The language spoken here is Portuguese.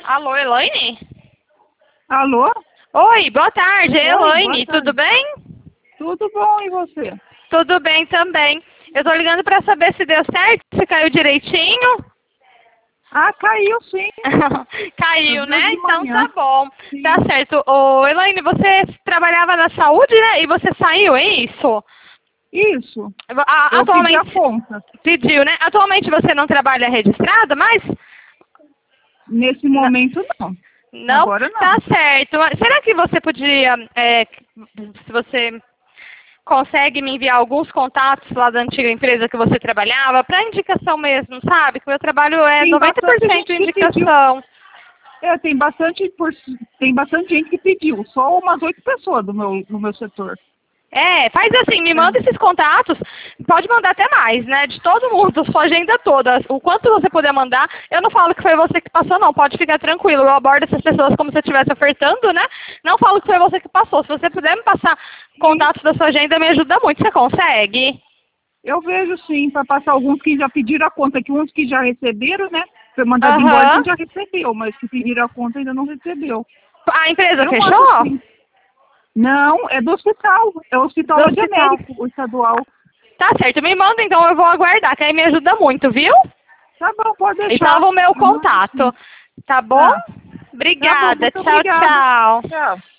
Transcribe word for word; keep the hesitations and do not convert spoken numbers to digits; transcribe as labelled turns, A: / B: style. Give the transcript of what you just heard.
A: Alô, Elaine?
B: Alô?
A: Oi, boa tarde,
B: Oi,
A: Elaine,
B: boa tarde.
A: tudo bem?
B: Tudo bom, e você?
A: Tudo bem também. Eu tô ligando pra saber se deu certo, se caiu direitinho.
B: Ah, caiu sim.
A: Caiu,
B: Eu vi
A: né?
B: de
A: Então
B: manhã.
A: tá bom.
B: Sim.
A: Tá certo. Ô, Elaine, você trabalhava na saúde, né? E você saiu, é isso?
B: Isso.
A: A-
B: Eu pedi a
A: atualmente,
B: conta.
A: pediu, né? Atualmente você não trabalha registrada, mas...
B: Nesse
A: Não.
B: momento, não.
A: Não?
B: Agora,
A: Tá
B: não.
A: certo. Será que você podia, é, se você consegue me enviar alguns contatos lá da antiga empresa que você trabalhava, para indicação mesmo, sabe? Que o meu trabalho é
B: Tem
A: noventa por
B: bastante
A: cento
B: gente que pediu.
A: indicação.
B: É, tem bastante, por... tem bastante gente que pediu. Só umas oito pessoas do meu, no meu setor.
A: É, faz assim, me
B: É.
A: manda esses contatos, pode mandar até mais, né? De todo mundo, sua agenda toda. O quanto você puder mandar, eu não falo que foi você que passou, não, pode ficar tranquilo. Eu abordo essas pessoas como se eu estivesse ofertando, né? Não falo que foi você que passou. Se você puder me passar
B: Sim.
A: contatos da sua agenda, me ajuda muito. Você consegue?
B: Eu vejo sim, para passar alguns que já pediram a conta, que uns que já receberam, né? Foi mandado embora,
A: Aham.
B: quem já recebeu, mas que pediram a conta ainda não recebeu.
A: A empresa
B: Eu mando
A: fechou?
B: sim. Não, é do hospital. É o Hospital
A: Do
B: Lade
A: hospital.
B: Américo, o estadual.
A: Tá certo, me manda então, eu vou aguardar, que aí me ajuda muito, viu?
B: Tá bom, pode
A: E
B: deixar.
A: salva o meu
B: Eu mando
A: contato.
B: sim.
A: Tá bom?
B: Tá. Tá bom,
A: Obrigada.
B: muito
A: Tchau,
B: obrigada.
A: tchau.
B: Tchau.